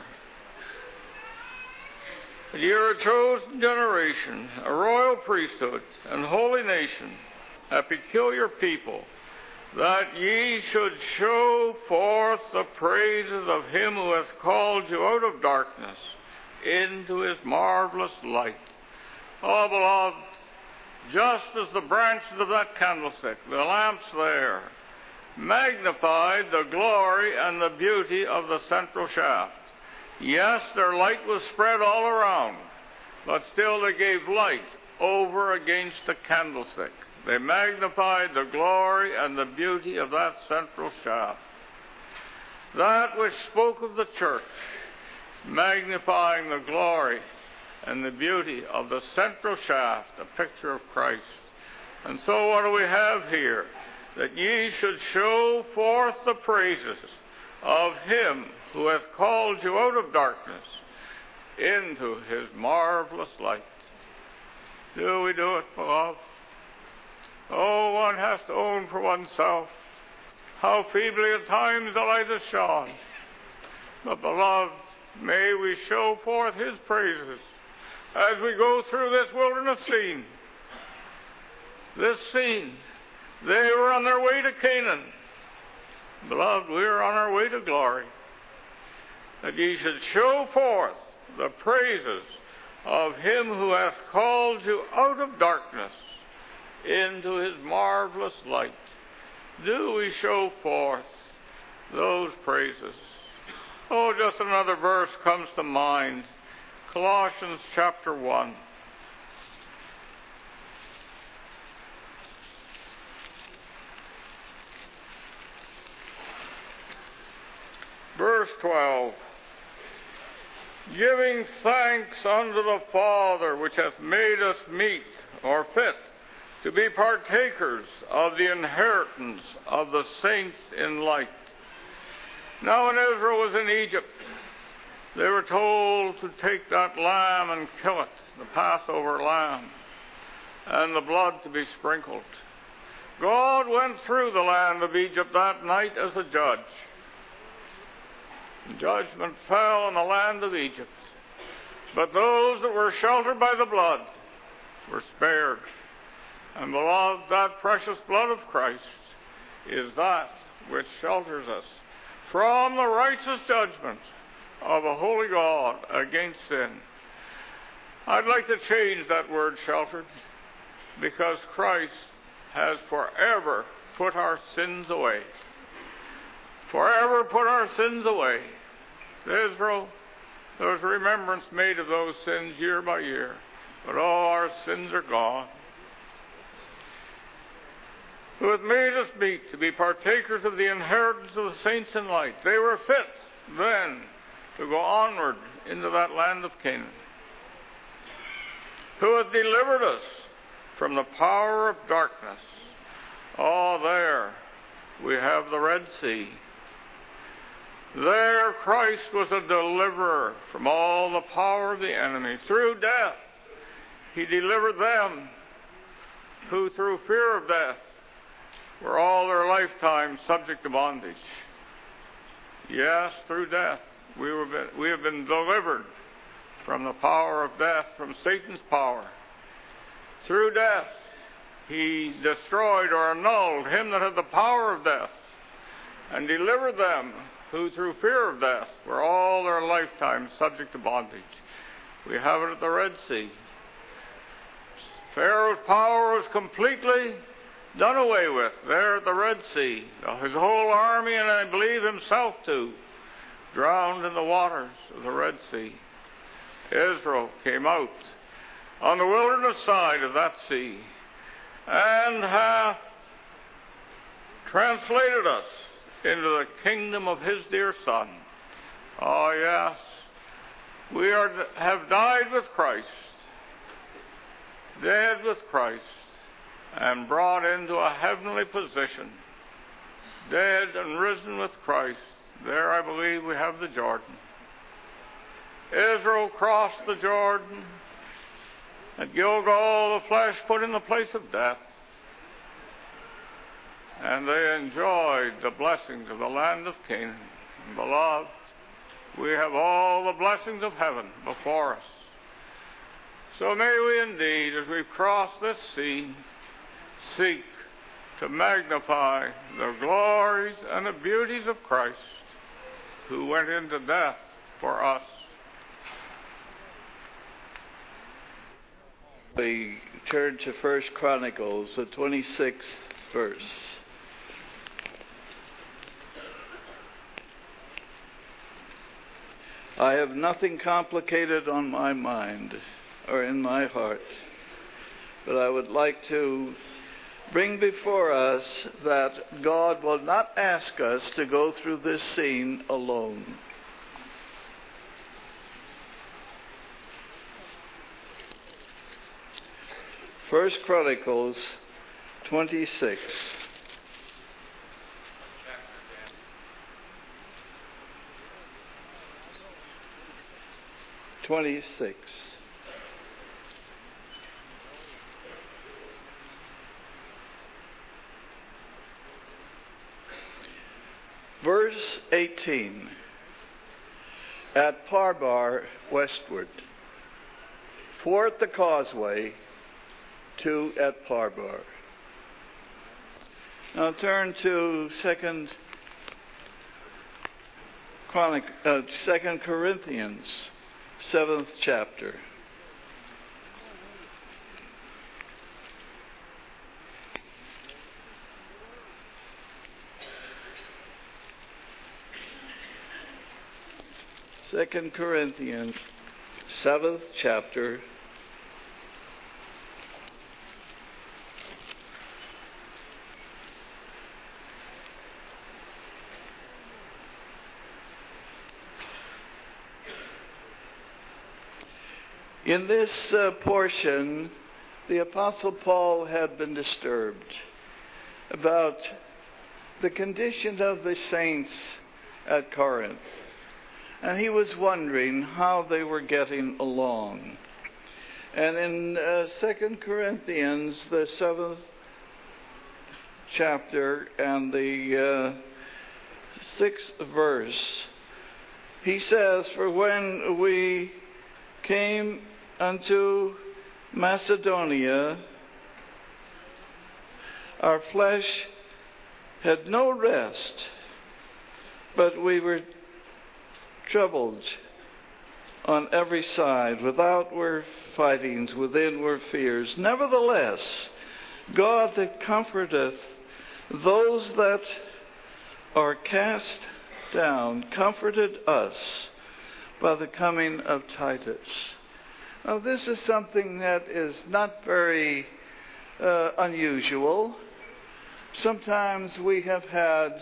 You're a chosen generation, a royal priesthood, and holy nation, a peculiar people, that ye should show forth the praises of him who hath called you out of darkness into his marvelous light. Oh, beloved, just as the branches of that candlestick, the lamps there, magnified the glory and the beauty of the central shaft. Yes, their light was spread all around, but still they gave light over against the candlestick. They magnified the glory and the beauty of that central shaft. That which spoke of the church, magnifying the glory and the beauty of the central shaft, a picture of Christ. And so what do we have here? That ye should show forth the praises of him who hath called you out of darkness into his marvelous light. Do we do it, beloved? Oh, one has to own for oneself how feebly at times the light has shone. But, beloved, may we show forth his praises as we go through this wilderness scene. This scene. They were on their way to Canaan. Beloved, we are on our way to glory. That ye should show forth the praises of him who hath called you out of darkness into his marvelous light. Do we show forth those praises? Oh, just another verse comes to mind. Colossians chapter one. Verse twelve. Giving thanks unto the Father, which hath made us meet, or fit, to be partakers of the inheritance of the saints in light. Now when Israel was in Egypt, They were told to take that lamb and kill it, the Passover lamb, and the blood to be sprinkled. God went through the land of Egypt that night as a judge. Judgment fell on the land of Egypt. But those that were sheltered by the blood were spared. And beloved, that precious blood of Christ is that which shelters us from the righteous judgment of a holy God against sin. I'd like to change that word sheltered, because Christ has forever put our sins away. Forever put our sins away. Israel, there was remembrance made of those sins year by year, but all our sins are gone. Who hath made us meet to be partakers of the inheritance of the saints in light. They were fit then to go onward into that land of Canaan. Who hath delivered us from the power of darkness. Oh, there we have the Red Sea. There Christ was a deliverer from all the power of the enemy. Through death, he delivered them who through fear of death were all their lifetime subject to bondage. Yes, through death, we, were been, we have been delivered from the power of death, from Satan's power. Through death, he destroyed or annulled him that had the power of death, and delivered them who through fear of death were all their lifetime subject to bondage. We have it at the Red Sea. Pharaoh's power was completely done away with there at the Red Sea. His whole army, and I believe himself too, drowned in the waters of the Red Sea. Israel came out on the wilderness side of that sea, and hath translated us into the kingdom of his dear Son. Oh yes, we are have died with Christ, dead with Christ, and brought into a heavenly position, dead and risen with Christ. There I believe we have the Jordan. Israel crossed the Jordan. At Gilgal, the flesh put in the place of death. And they enjoyed the blessings of the land of Canaan. And beloved, we have all the blessings of heaven before us. So may we indeed, as we cross this sea, seek to magnify the glories and the beauties of Christ, who went into death for us. We turn to First Chronicles, the twenty-sixth verse. I have nothing complicated on my mind or in my heart, but I would like to bring before us that God will not ask us to go through this scene alone. First Chronicles twenty-six. twenty-six. Verse eighteen. At Parbar westward, ford the causeway to at Parbar. Now turn to Second Chronic, uh, Second Corinthians, seventh chapter. Second Corinthians, seventh chapter. In this uh, portion, the Apostle Paul had been disturbed about the condition of the saints at Corinth. and he was wondering how they were getting along. And in uh, Second Corinthians, the seventh chapter and the uh, sixth verse, he says, "For when we came unto Macedonia, our flesh had no rest, but we were troubled on every side. Without were fightings, within were fears. Nevertheless, God that comforteth those that are cast down comforted us by the coming of Titus." Now, this is something that is not very uh, unusual. Sometimes we have had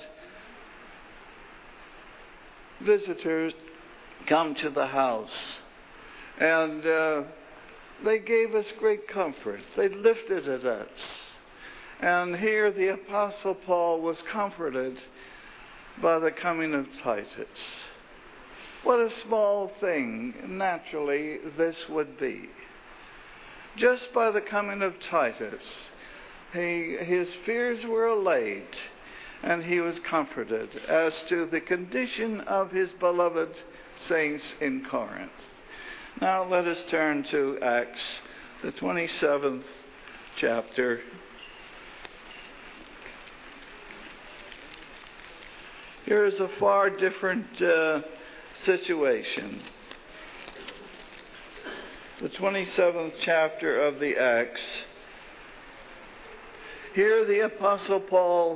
visitors come to the house, and uh, they gave us great comfort. They lifted at us. And here the Apostle Paul was comforted by the coming of Titus. What a small thing, naturally, this would be. Just by the coming of Titus, he, his fears were allayed, and he was comforted as to the condition of his beloved saints in Corinth. Now let us turn to Acts, the twenty-seventh chapter. Here is a far different uh, situation. The twenty-seventh chapter of the Acts. Here the Apostle Paul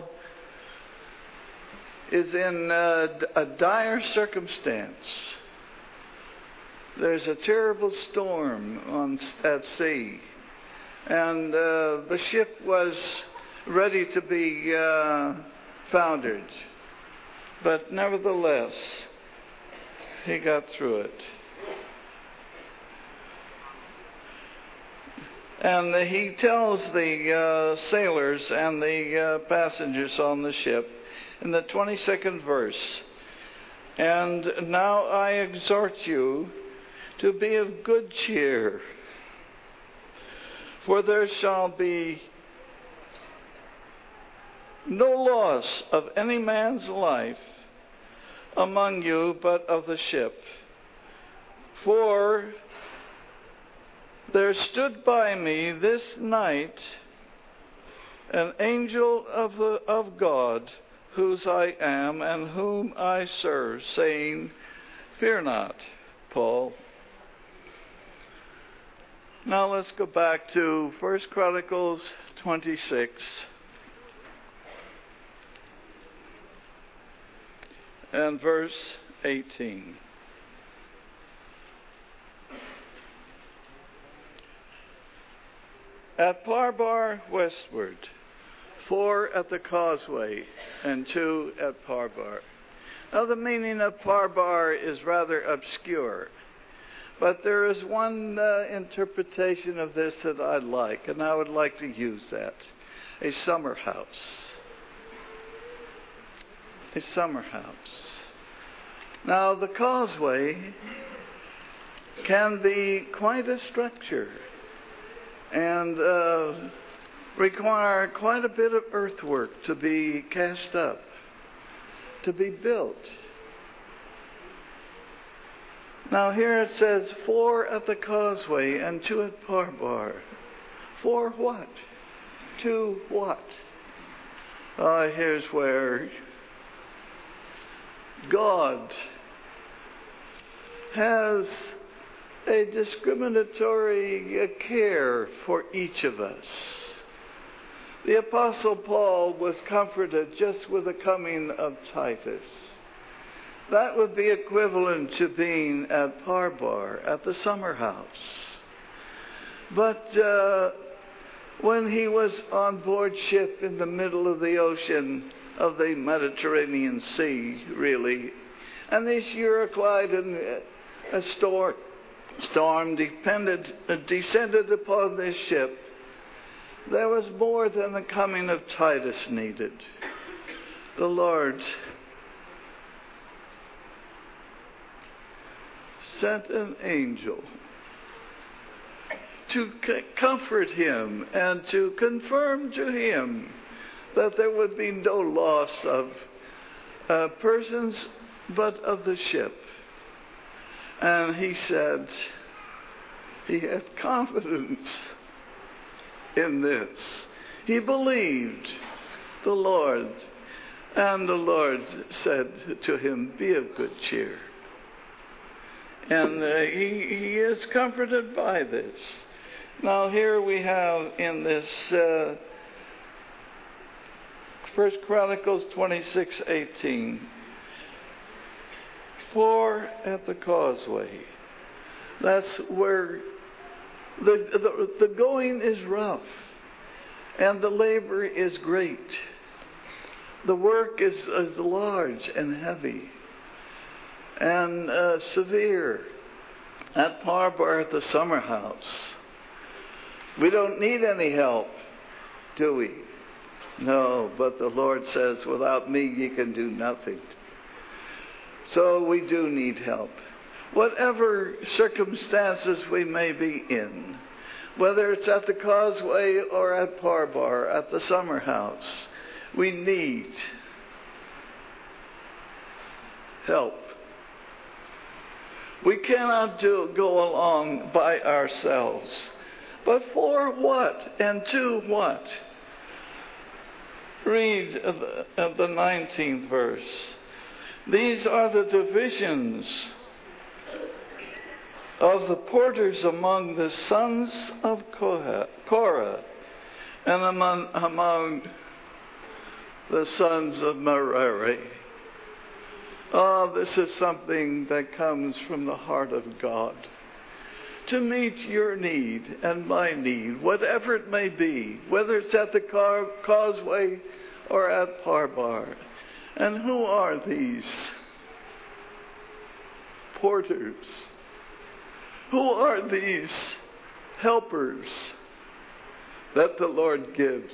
is in uh, a dire circumstance. There's a terrible storm on, at sea, and uh, the ship was ready to be uh, foundered. But nevertheless, he got through it. And he tells the uh, sailors and the uh, passengers on the ship in the twenty-second verse, "And now I exhort you to be of good cheer, for there shall be no loss of any man's life among you, but of the ship. For there stood by me this night an angel of the, of God, whose I am and whom I serve, saying, Fear not, Paul." Now let's go back to First Chronicles twenty-six. And verse eighteen. "At Parbar westward, four at the causeway, and two at Parbar." Now the meaning of Parbar is rather obscure, but there is one uh, interpretation of this that I like, and I would like to use that. A summer house. A summer house. Now the causeway can be quite a structure and uh, require quite a bit of earthwork to be cast up, to be built. Now here it says four at the causeway and two at Parbar. For what? To what? Uh, here's where God has a discriminatory care for each of us. The Apostle Paul was comforted just with the coming of Titus. That would be equivalent to being at Parbar, at the summer house. But uh, when he was on board ship in the middle of the ocean, of the Mediterranean Sea, really, and this Euroclydon a storm, storm depended, uh, descended upon this ship, there was more than the coming of Titus needed. The Lord sent an angel to c- comfort him and to confirm to him that there would be no loss of uh, persons but of the ship. And he said he had confidence in this. He believed the Lord, and the Lord said to him, "Be of good cheer." And uh, he, he is comforted by this. Now here we have in this uh, First Chronicles twenty-six eighteen, for at the causeway, that's where the, the, the going is rough and the labor is great. The work is, is large and heavy and uh, severe. At Parbar at the summer house, we don't need any help, do we? No, but the Lord says, without me ye can do nothing. So we do need help. Whatever circumstances we may be in, whether it's at the causeway or at Parbar, at the summer house, we need help. We cannot do, go along by ourselves. But for what and to what? Read the, the nineteenth verse. These are the divisions of the porters among the sons of Korah and among, among the sons of Merari. Oh, this is something that comes from the heart of God to meet your need and my need, whatever it may be, whether it's at the car, causeway or at Parbar. And who are these porters? Who are these helpers that the Lord gives?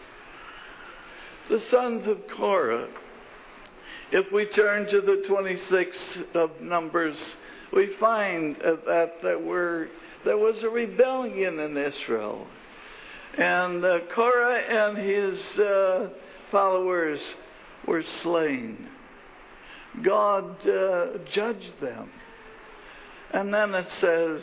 The sons of Korah. If we turn to the twenty-sixth of Numbers, we find that there were there was a rebellion in Israel, and uh, Korah and his uh, followers were slain. God uh, judged them, and then it says,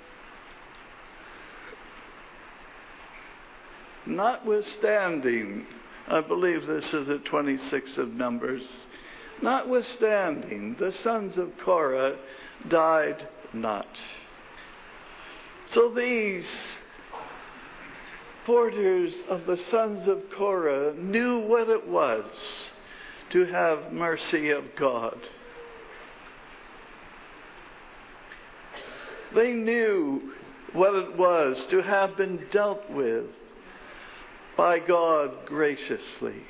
notwithstanding, I believe this is the twenty-sixth of Numbers. Notwithstanding, the sons of Korah died not. So these porters of the sons of Korah knew what it was to have mercy of God. They knew what it was to have been dealt with by God graciously.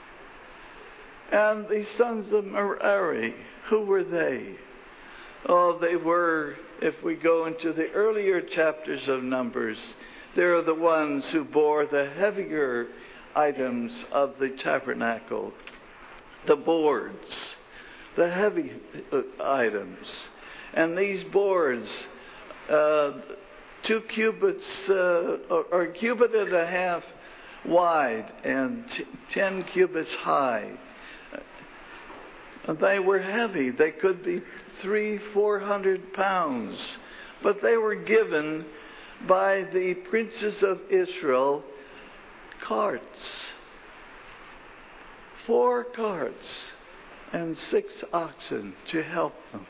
And the sons of Merari, who were they? Oh, they were, if we go into the earlier chapters of Numbers, they're the ones who bore the heavier items of the tabernacle, the boards, the heavy items. And these boards, uh, two cubits, uh, or, or a cubit and a half wide and t- ten cubits high. They were heavy. They could be three, four hundred pounds. But they were given by the princes of Israel carts. Four carts and six oxen to help them.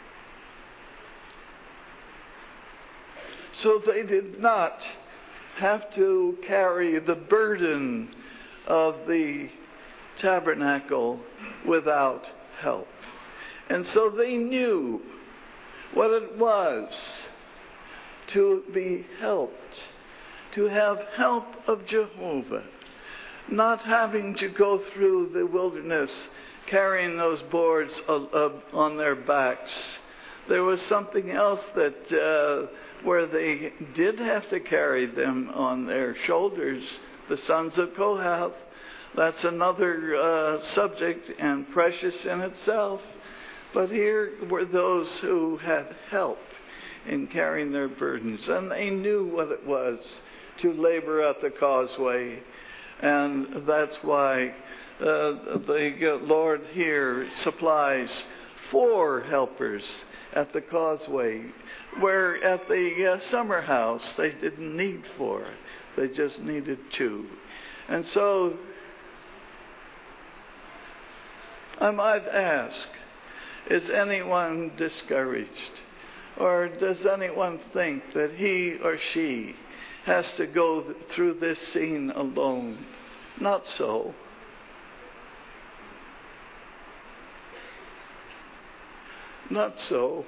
So they did not have to carry the burden of the tabernacle without help. And so they knew what it was to be helped, to have help of Jehovah, not having to go through the wilderness carrying those boards on their backs. There was something else that uh, where they did have to carry them on their shoulders, the sons of Kohath. That's another uh, subject and precious in itself. But here were those who had help in carrying their burdens, and they knew what it was to labor at the causeway. And that's why uh, the Lord here supplies four helpers at the causeway, where at the uh, summer house they didn't need four. They just needed two. And so I might ask, is anyone discouraged? Or does anyone think that he or she has to go through this scene alone? Not so. Not so.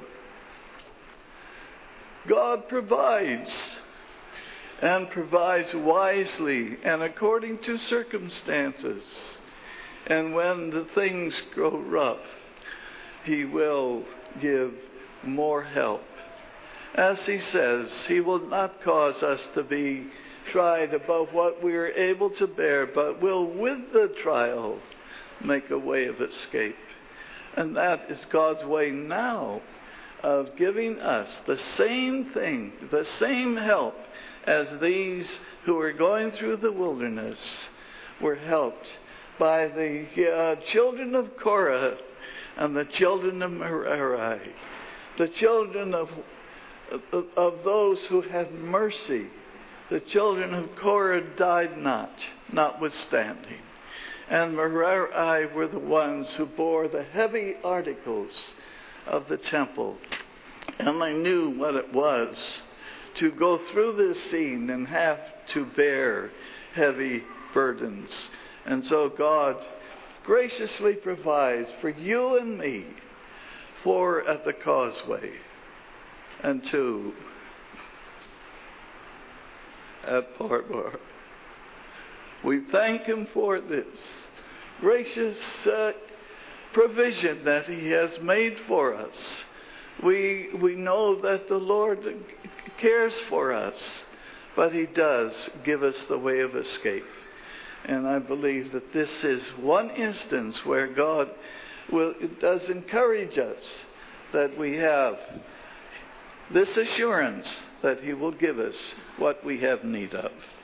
God provides, and provides wisely and according to circumstances. And when the things grow rough, He will give more help. As He says, He will not cause us to be tried above what we are able to bear, but will with the trial make a way of escape. And that is God's way now of giving us the same thing, the same help as these who are going through the wilderness were helped by the uh, children of Korah and the children of Merari, the children of, of, of those who had mercy. The children of Korah died not, notwithstanding. And Merari were the ones who bore the heavy articles of the temple. And they knew what it was to go through this scene and have to bear heavy burdens. And so God graciously provides for you and me four at the causeway and two at Parbar. We thank Him for this gracious uh, provision that He has made for us. We we know that the Lord cares for us, but He does give us the way of escape. And I believe that this is one instance where God will does encourage us that we have this assurance that He will give us what we have need of.